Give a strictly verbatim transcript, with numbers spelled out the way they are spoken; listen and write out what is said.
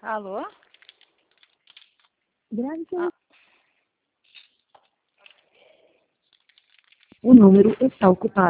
Alô? Grave seu... Ah, O número está ocupado.